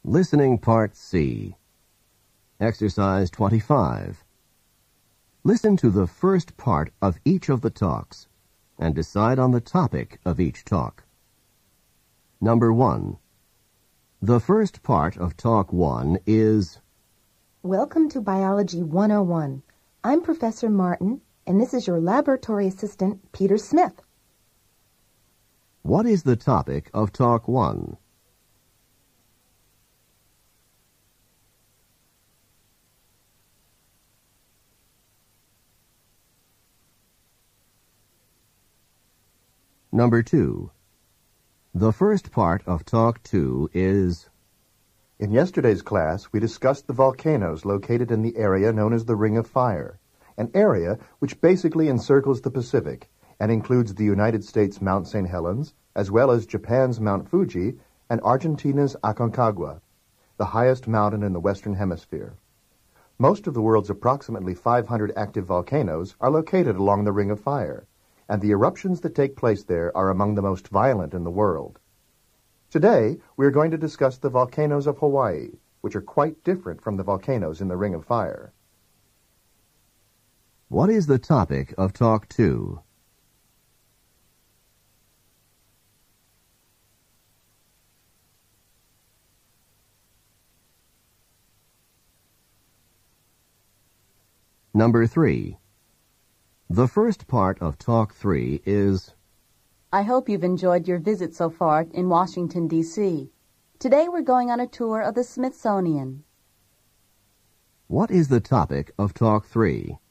Listening Part C. Exercise 25. Listen to the first part of each of the talks and decide on the topic of each talk. Number 1. The first part of Talk 1 is... Welcome to Biology 101. I'm Professor Martin, and this is your laboratory assistant, Peter Smith. What is the topic of Talk 1? Number 2. The first part of Talk 2 is... In yesterday's class, we discussed the volcanoes located in the area known as the Ring of Fire, an area which basically encircles the Pacific and includes the United States' Mount St. Helens, as well as Japan's Mount Fuji and Argentina's Aconcagua, the highest mountain in the Western Hemisphere. Most of the world's approximately 500 active volcanoes are located along the Ring of Fire, and the eruptions that take place there are among the most violent in the world. Today, we are going to discuss the volcanoes of Hawaii, which are quite different from the volcanoes in the Ring of Fire. What is the topic of Talk 2? Number 3. The first part of Talk 3 is... I hope you've enjoyed your visit so far in Washington, D.C. Today we're going on a tour of the Smithsonian. What is the topic of Talk 3?